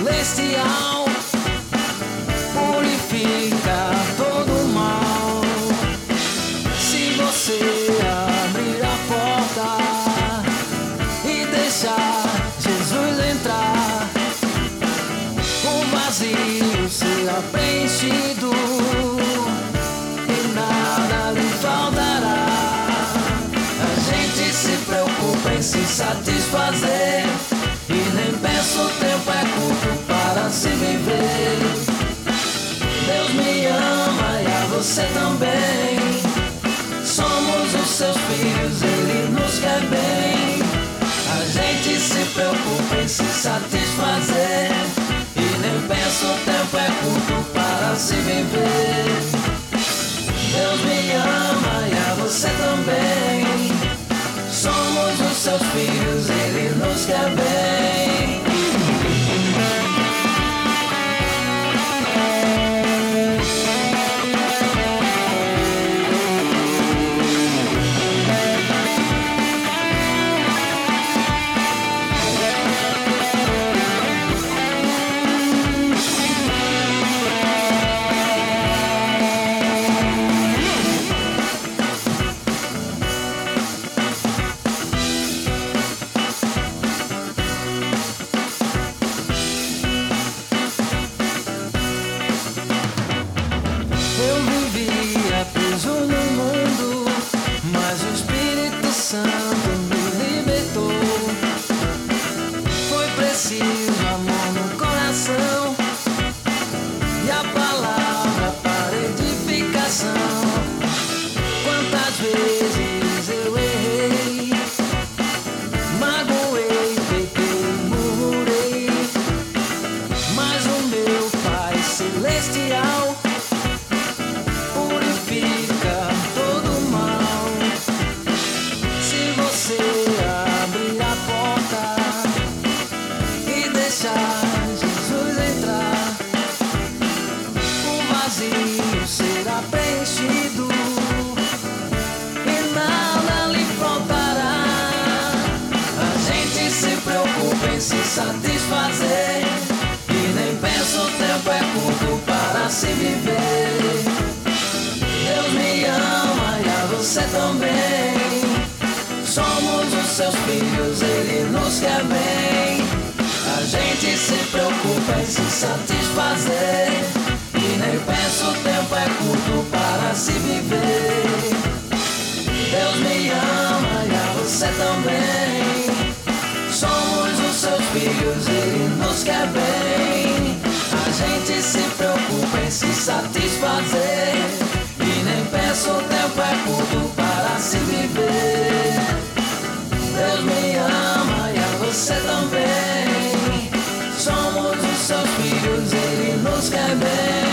celestial, purifica todo mal. Se você abrir a porta e deixar Jesus entrar, o vazio será preenchido e nada lhe faltará. A gente se preocupa em se satisfazer e nem pensa o tempo é curto para se viver. Deus me ama e a você também. Somos os seus filhos, Ele nos quer bem. A gente se preocupa em se satisfazer e nem pensa o tempo é curto para se viver. Deus me ama e a você também. Somos os seus filhos, Ele nos quer bem. Eu vivia preso no mundo, mas o Espírito Santo me libertou. Foi preciso amor no coração e a palavra para edificação. Quantas vezes eu errei, magoei, pequei, murmurei, mas o meu Pai Celestial purifica todo mal. Se você abrir a porta e deixar Jesus entrar, o vazio será preenchido e nada lhe faltará. A gente se preocupa em se satisfazer e nem pensa o tempo é curto para se viver. Deus me ama e a você também. Somos os seus filhos, Ele nos quer bem. A gente se preocupa em se satisfazer e nem pensa o tempo é curto para se viver. Deus me ama e a você também. Somos os seus filhos, Ele nos quer bem. A gente se preocupa em se satisfazer e nem pensa o tempo é curto para se viver. Deus me ama e a você também. Somos os seus filhos, Ele nos quer bem.